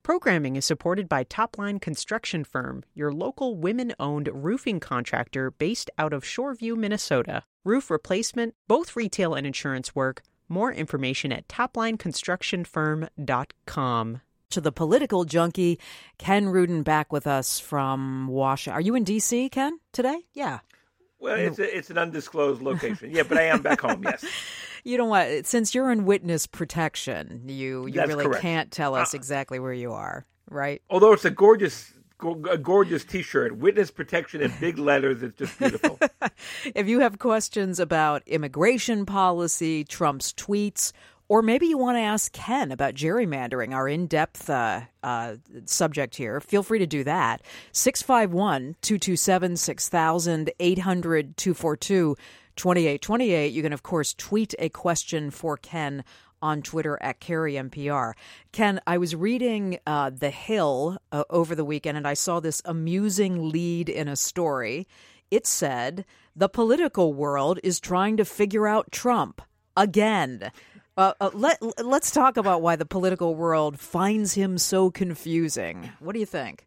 Programming is supported by Topline Construction Firm, your local women-owned roofing contractor based out of Shoreview, Minnesota. Roof replacement, both retail and insurance work. More information at toplineconstructionfirm.com. To the political junkie, Ken Rudin, back with us from Washington. Are you in D.C., Ken, today? Yeah. Well, it's an undisclosed location. Yeah, but I am back home, yes. You know what? Since you're in witness protection, you really correct. Can't tell us exactly where you are, right? Although it's a gorgeous T-shirt, witness protection in big letters. It's just beautiful. If you have questions about immigration policy, Trump's tweets, or maybe you want to ask Ken about gerrymandering, our in-depth subject here, feel free to do that. 651-227-6000, 800-242-2828. You can, of course, tweet a question for Ken on Twitter at CarrieNPR. Ken, I was reading The Hill over the weekend, and I saw this amusing lead in a story. It said, the political world is trying to figure out Trump again. Let's talk about why the political world finds him so confusing. What do you think?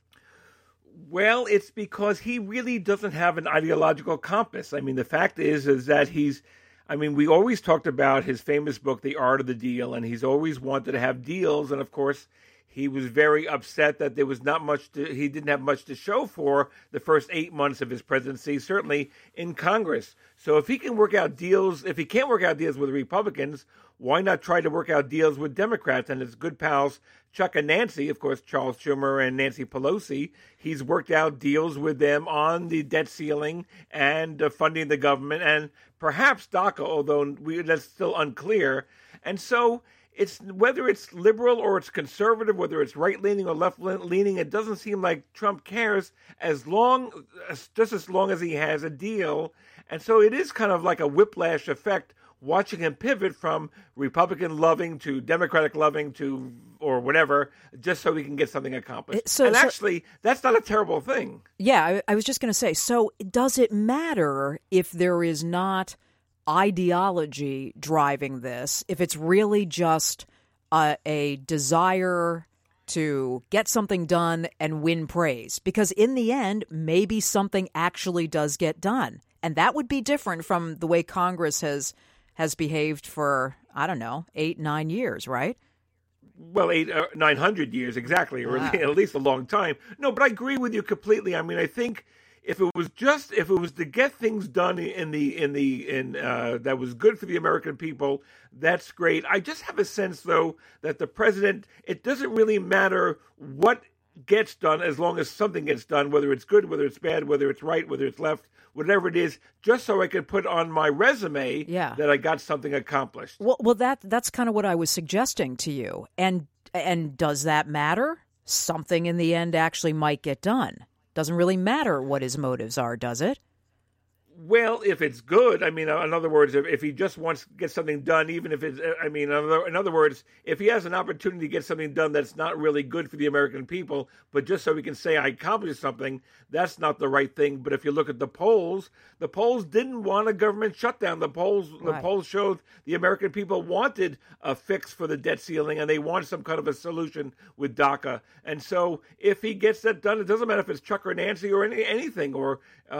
Well, it's because he really doesn't have an ideological compass. I mean, the fact is that we always talked about his famous book, The Art of the Deal, and he's always wanted to have deals. And of course, he was very upset that there was he didn't have much to show for the first 8 months of his presidency, certainly in Congress. So if he can't work out deals with the Republicans, why not try to work out deals with Democrats and his good pals, Chuck and Nancy, of course, Charles Schumer and Nancy Pelosi. He's worked out deals with them on the debt ceiling and funding the government and perhaps DACA, although that's still unclear. And so it's whether it's liberal or it's conservative, whether it's right-leaning or left-leaning, it doesn't seem like Trump cares just as long as he has a deal. And so it is kind of like a whiplash effect watching him pivot from Republican loving to Democratic loving to or whatever, just so he can get something accomplished. Actually, that's not a terrible thing. Yeah, I was just going to say, so does it matter if there is not ideology driving this, if it's really just a desire to get something done and win praise? Because in the end, maybe something actually does get done. And that would be different from the way Congress has behaved for, 8-9 years, right? Well, 900 years exactly, or at least a long time. No, but I agree with you completely. I mean, I think if it was to get things done that was good for the American people, that's great. I just have a sense, though, that the president, it doesn't really matter what gets done as long as something gets done, whether it's good, whether it's bad, whether it's right, whether it's left, whatever it is, just so I could put on my resume that I got something accomplished. Well, that's kind of what I was suggesting to you. And does that matter? Something in the end actually might get done. Doesn't really matter what his motives are, does it? Well, if it's good, I mean, in other words, if he just wants to get something done, even if it's, in other words, if he has an opportunity to get something done that's not really good for the American people, but just so he can say, I accomplished something, that's not the right thing. But if you look at the polls didn't want a government shutdown. The polls showed the American people wanted a fix for the debt ceiling, and they want some kind of a solution with DACA. And so if he gets that done, it doesn't matter if it's Chuck or Nancy or anything, or,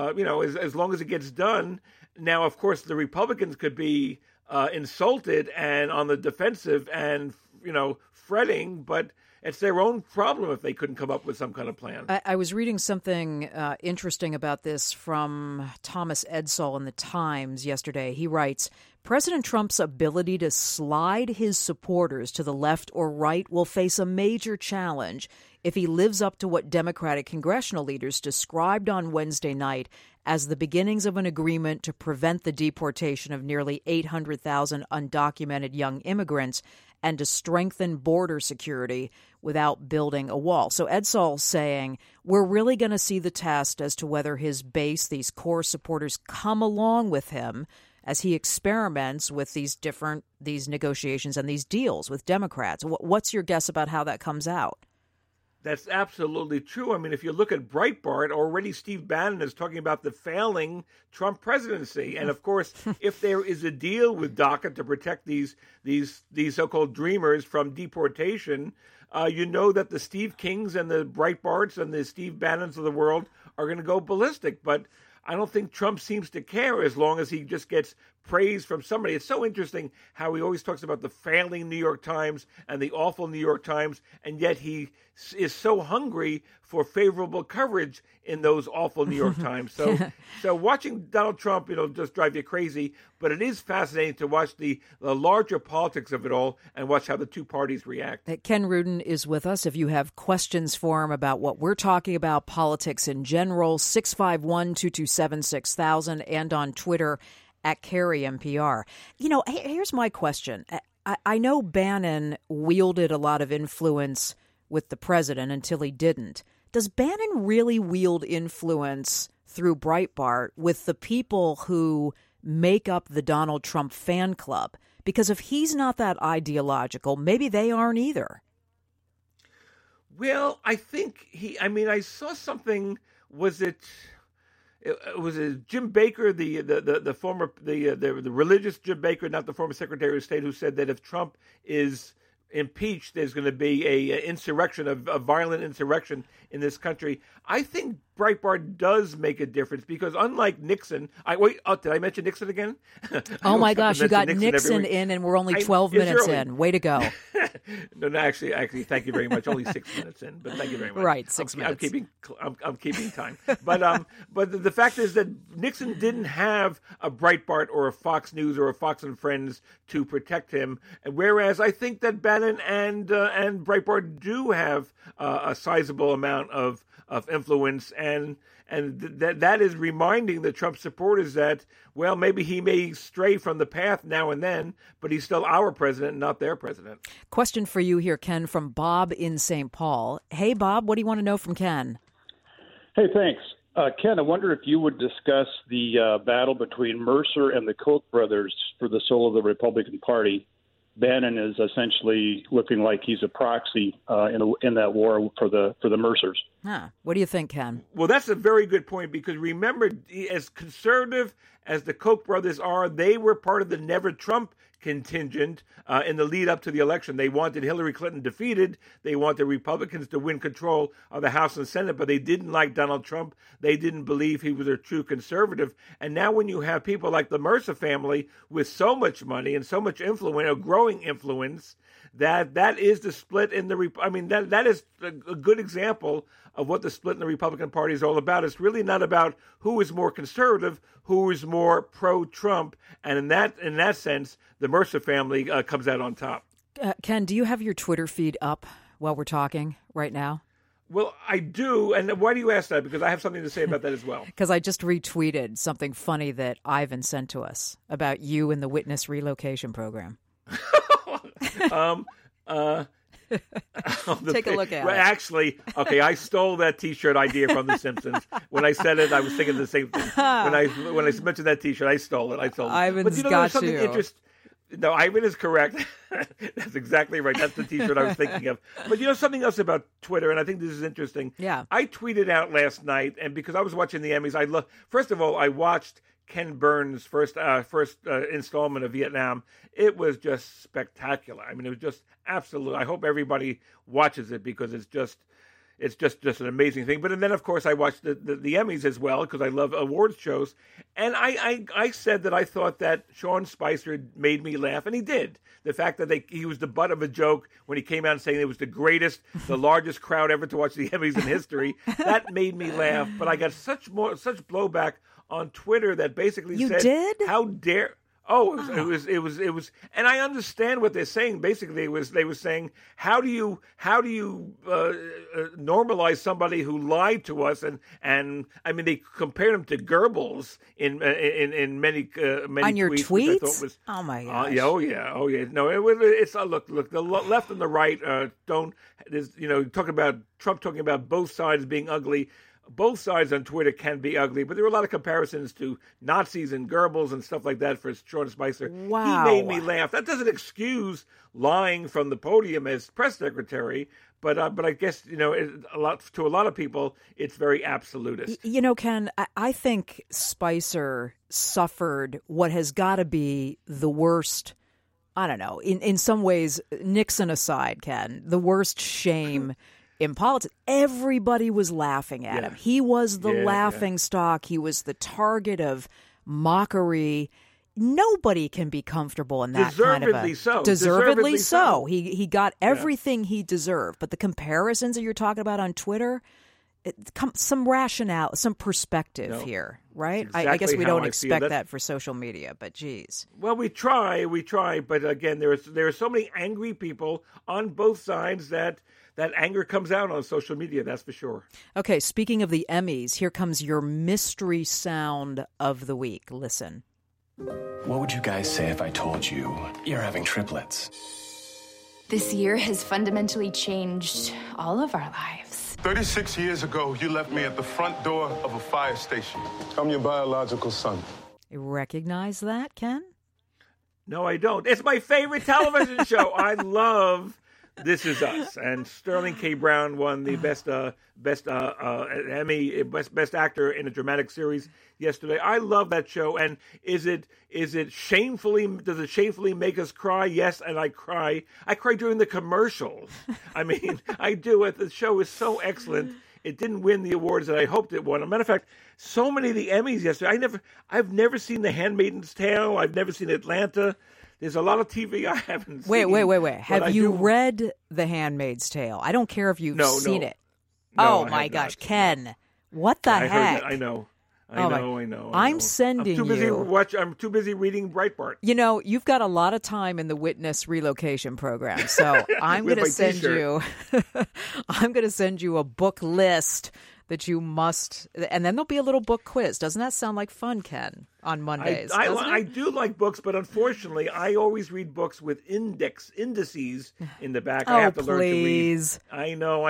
as long as it gets done. Now, of course, the Republicans could be insulted and on the defensive and, fretting, but it's their own problem if they couldn't come up with some kind of plan. I was reading something interesting about this from Thomas Edsall in the Times yesterday. He writes, President Trump's ability to slide his supporters to the left or right will face a major challenge if he lives up to what Democratic congressional leaders described on Wednesday night as the beginnings of an agreement to prevent the deportation of nearly 800,000 undocumented young immigrants and to strengthen border security without building a wall. So Edsall's saying we're really going to see the test as to whether his base, these core supporters, come along with him as he experiments with these negotiations and these deals with Democrats. What's your guess about how that comes out? That's absolutely true. I mean, if you look at Breitbart, already Steve Bannon is talking about the failing Trump presidency. And of course, if there is a deal with DACA to protect these so-called dreamers from deportation, you know that the Steve Kings and the Breitbarts and the Steve Bannons of the world are going to go ballistic. But I don't think Trump seems to care as long as he just gets praise from somebody. It's so interesting how he always talks about the failing New York Times and the awful New York Times, and yet he is so hungry for favorable coverage in those awful New York Times. So watching Donald Trump, just drive you crazy, but it is fascinating to watch the larger politics of it all and watch how the two parties react. Ken Rudin is with us. If you have questions for him about what we're talking about, politics in general, 651-227-6000, and on Twitter at Carrie NPR. Here's my question. I know Bannon wielded a lot of influence with the president until he didn't. Does Bannon really wield influence through Breitbart with the people who make up the Donald Trump fan club? Because if he's not that ideological, maybe they aren't either. Well, I think I saw something, was it Jim Baker, the former the religious Jim Baker, not the former Secretary of State, who said that if Trump is impeached, there's going to be a violent insurrection in this country. I think Breitbart does make a difference because unlike Nixon, did I mention Nixon again? Oh my gosh, you got Nixon in and we're only 12 minutes in. Way to go. No, actually, thank you very much. Only 6 minutes in, but thank you very much. Right, 6 minutes. I'm keeping time. But the fact is that Nixon didn't have a Breitbart or a Fox News or a Fox and Friends to protect him, whereas I think that Bannon and Breitbart do have a sizable amount of influence, and that is reminding the Trump supporters that, well, maybe he may stray from the path now and then, but he's still our president, not their president. Question for you here, Ken, from Bob in St. Paul. Hey, Bob, what do you want to know from Ken? Hey, thanks. Ken, I wonder if you would discuss the battle between Mercer and the Koch brothers for the soul of the Republican Party. Bannon is essentially looking like he's a proxy in that war for the Mercers. Huh. What do you think, Ken? Well, that's a very good point because remember, as conservative as the Koch brothers are, they were part of the Never Trump contingent in the lead up to the election. They wanted Hillary Clinton defeated. They wanted Republicans to win control of the House and Senate, but they didn't like Donald Trump. They didn't believe he was a true conservative. And now when you have people like the Mercer family with so much money and so much influence, a growing influence, that is the split in the that is a good example of what the split in the Republican Party is all about. It's really not about who is more conservative, who is more pro-Trump, and in that sense, the Mercer family comes out on top. Ken, do you have your Twitter feed up while we're talking right now? Well, I do, and why do you ask that? Because I have something to say about that as well. Because I just retweeted something funny that Ivan sent to us about you and the witness relocation program. Take a look at it. Actually, okay, I stole that T-shirt idea from The Simpsons. When I said it, I was thinking the same thing. When I mentioned that T-shirt, I stole it. Ivan's got you. No, Ivan is correct. That's exactly right. That's the T-shirt I was thinking of. But something else about Twitter, and I think this is interesting. Yeah. I tweeted out last night, and because I was watching the Emmys, first of all, I watched Ken Burns' first installment of Vietnam. It was just spectacular. It was just absolute. I hope everybody watches it because it's just an amazing thing. But then, of course, I watched the Emmys as well because I love awards shows. And I said that I thought that Sean Spicer made me laugh, and he did. The fact that he was the butt of a joke when he came out saying it was the largest crowd ever to watch the Emmys in history, that made me laugh. But I got such blowback on Twitter that basically you said, did? "How dare!" Oh, it was, and I understand what they're saying. Basically, they were saying, how do you normalize somebody who lied to us? And they compared him to Goebbels in many on your tweets. Which I thought was, oh my gosh! Oh yeah. No, it's look. The left and the right don't. Talking about Trump talking about both sides being ugly. Both sides on Twitter can be ugly, but there were a lot of comparisons to Nazis and Goebbels and stuff like that for Sean Spicer. Wow. He made me laugh. That doesn't excuse lying from the podium as press secretary, but I guess, to a lot of people, it's very absolutist. Ken, I think Spicer suffered what has got to be the worst I don't know, in some ways, Nixon aside, Ken, the worst shame in politics, everybody was laughing at him. He was the laughing stock. He was the target of mockery. Nobody can be comfortable in that kind of a... Deservedly so. He got everything he deserved. But the comparisons that you're talking about on Twitter, some rationale, some perspective here, right? Exactly I guess we don't expect that that for social media, but geez. Well, we try, but again, there are so many angry people on both sides that anger comes out on social media, that's for sure. Okay, speaking of the Emmys, here comes your mystery sound of the week. Listen. What would you guys say if I told you you're having triplets? This year has fundamentally changed all of our lives. 36 years ago, you left me at the front door of a fire station. I'm your biological son. You recognize that, Ken? No, I don't. It's my favorite television show. I love This Is Us, and Sterling K. Brown won the best Emmy, best actor in a dramatic series yesterday. I love that show. And does it shamefully make us cry? Yes, and I cry. I cry during the commercials. I mean, I do. The show is so excellent. It didn't win the awards that I hoped it won. As a matter of fact, so many of the Emmys yesterday. I've never seen The Handmaid's Tale. I've never seen Atlanta. There's a lot of TV I haven't seen. Wait. Have you read The Handmaid's Tale? I don't care if you've seen it. No, oh, my gosh. Ken, what the heck? I know. I'm sending you. I'm too busy reading Breitbart. You know, you've got a lot of time in the Witness relocation program, so I'm going to send you. I'm going to send you a book list that you must, and then there'll be a little book quiz. Doesn't that sound like fun, Ken? On Mondays, I do like books, but unfortunately, I always read books with indices in the back. I have to learn to read. I know.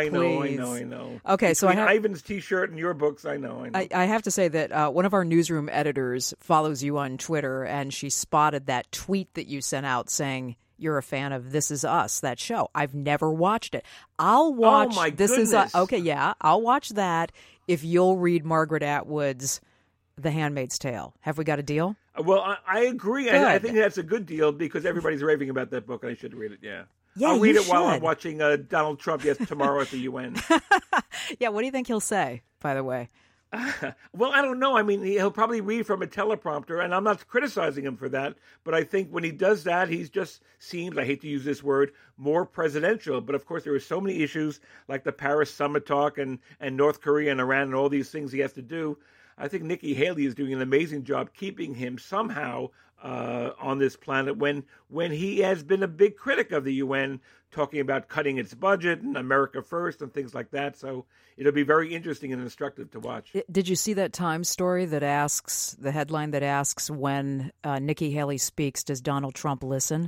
Okay, so Ivan's T-shirt and your books, I know. I have to say that one of our newsroom editors follows you on Twitter, and she spotted that tweet that you sent out saying you're a fan of This Is Us, that show. I've never watched it. I'll watch This Is Us. Okay, yeah, I'll watch that if you'll read Margaret Atwood's The Handmaid's Tale. Have we got a deal? Well, I agree. I think that's a good deal because everybody's raving about that book, and I should read it, I'll read it while I'm watching Donald Trump tomorrow at the UN. Yeah, what do you think he'll say, by the way? Well, I don't know. I mean, he'll probably read from a teleprompter, and I'm not criticizing him for that. But I think when he does that, he's just seems, I hate to use this word, more presidential. But of course, there are so many issues like the Paris summit talk and North Korea and Iran and all these things he has to do. I think Nikki Haley is doing an amazing job keeping him somehow on this planet when he has been a big critic of the UN, talking about cutting its budget and America first and things like that. So it'll be very interesting and instructive to watch. Did you see that Times story that asks, the headline that asks, when Nikki Haley speaks, does Donald Trump listen?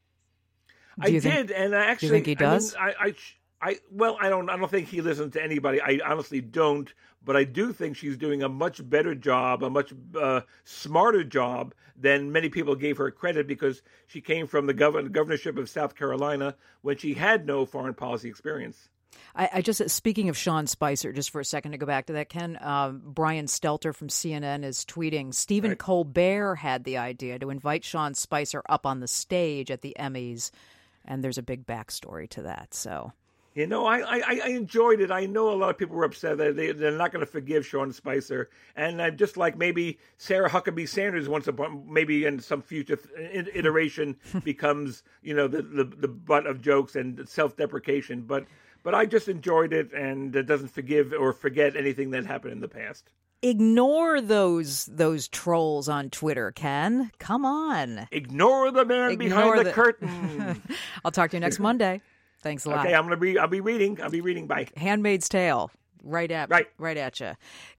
I did, and actually, do you think he does? I don't think he listens to anybody. I honestly don't, but I do think she's doing a much better job, a much smarter job than many people gave her credit, because she came from the governorship of South Carolina when she had no foreign policy experience. I just, speaking of Sean Spicer, just for a second to go back to that, Ken, Brian Stelter from CNN is tweeting, Stephen Colbert had the idea to invite Sean Spicer up on the stage at the Emmys, and there's a big backstory to that, so... You know, I enjoyed it. I know a lot of people were upset that they're not going to forgive Sean Spicer. And just like maybe Sarah Huckabee Sanders maybe in some future iteration becomes, the butt of jokes and self-deprecation. But I just enjoyed it, and it doesn't forgive or forget anything that happened in the past. Ignore those trolls on Twitter, Ken. Come on. Ignore the man behind the curtain. I'll talk to you next Monday. Thanks a lot. Okay, I'll be reading. Bye. Handmaid's Tale, right at you.